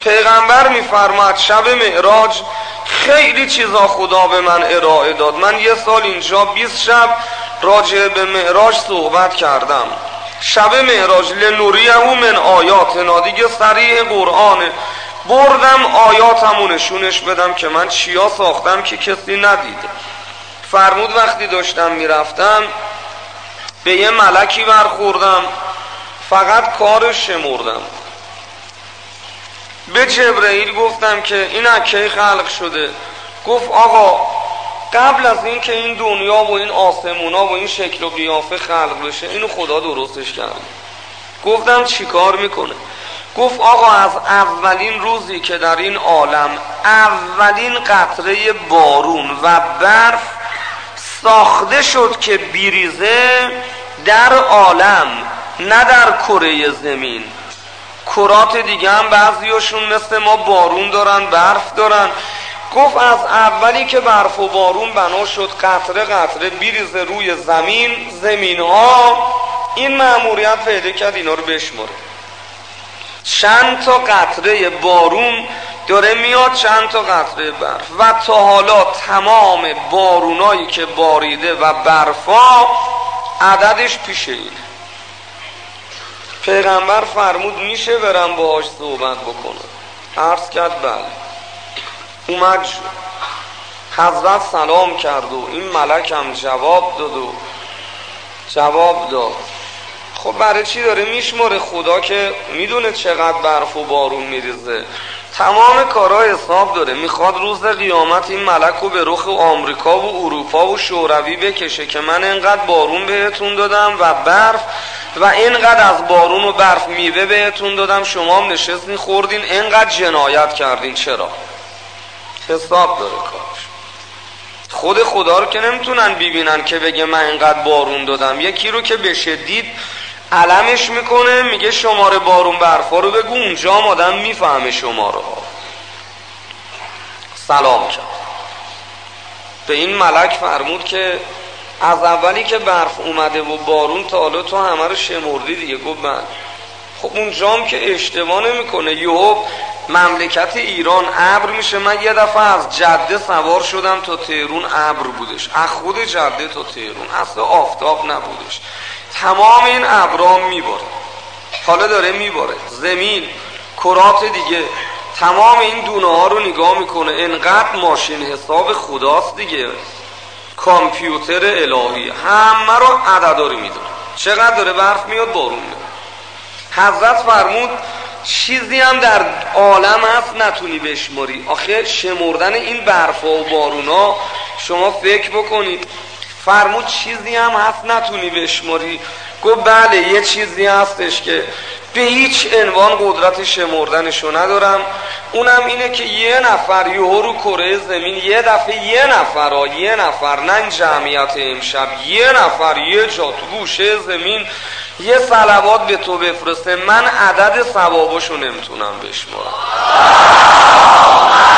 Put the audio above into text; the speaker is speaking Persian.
پیغمبر میفرماد شب معراج خیلی چیزا خدا به من ارائه داد. من یه سال اینجا 20 شب راجع به معراج صحبت کردم. شب معراج لنوریه من آیاتنا، دیگه صریح قرآنه، بردم آیاتمو نشونش بدم که من چیا ساختم که کسی ندیده. فرمود وقتی داشتم میرفتم به یه ملکی برخوردم، فقط کارش شمردم. به جبرئیل گفتم که این کی خلق شده؟ گفت آقا قبل از این که این دنیا و این آسمونا و این شکل و قیافه خلق بشه اینو خدا درستش کرده. گفتم چی کار میکنه؟ گفت آقا از اولین روزی که در این عالم اولین قطره بارون و برف ساخته شد که بیریزه در عالم، نه در کره زمین. کرات دیگه هم بعضیاشون مثل ما بارون دارن، برف دارن. گفت از اولی که برف و بارون بنا شد قطره قطره بیریزه روی زمین ها، این مأموریت پیدا کرد اینا رو بشماره. چند تا قطره بارون داره میاد، چند تا قطره برف، و تا حالا تمام بارونایی که باریده و برفا عددش پیشه اینه. پیغمبر فرمود میشه برم باهاش صحبت بکنم؟ عرض کرد بله. اومد شد، حضرت سلام کرد و این ملک هم جواب داد. خب برای چی داره میشماره؟ خدا که میدونه چقدر برف و بارون میریزه، تمام کارا حساب داره. میخواد روز قیامت این ملک رو به رخ آمریکا و اروپا و شوروی بکشه که من اینقدر بارون بهتون دادم و برف و اینقدر از بارون و برف میوه بهتون دادم، شما هم نشستین خوردین، اینقدر جنایت کردین، چرا؟ حساب داره کارش. خود خدا رو که نمیتونن ببینن که بگه من اینقدر بارون دادم. یکی رو که بشه دید علمش میکنه، میگه شماره بارون برفا رو بگو، اونجا هم آدم میفهمه شماره ها. سلام کرد به این ملک، فرمود که از اولی که برف اومده و بارون تا حالا تو همه رو شمردی دیگه؟ گفت بله. خب اونجا هم که اشتباه نمیکنه. یهو مملکت ایران ابر میشه. من یه دفعه از جده سوار شدم تا تهرون، ابر بودش، از خود جده تا تهرون اصلا آفتاب نبودش. تمام این ابرام میباره، حالا داره میباره زمین، کرات دیگه، تمام این دونه ها رو نگاه میکنه. انقدر ماشین حساب خداست دیگه، کامپیوتر الهی، همه رو عدداری میدونه. چقدر داره برف میاد، بارون میاد. حضرت فرمود چیزی هم در عالم هست نتونی بشماری. آخه شمردن این برفا و بارونا شما فکر بکنید. فرمود چیزی هم هست نتونی بشماری؟ گفت بله یه چیزی هستش که به هیچ عنوان قدرت شمردنشو ندارم، اونم اینه که یه نفر یهو رو کره زمین یه دفعه یه نفر نه این جمعیت امشب، یه نفر یه جا تو گوشه زمین یه صلوات به تو بفرسته، من عدد ثوابشو نمیتونم بشمارم.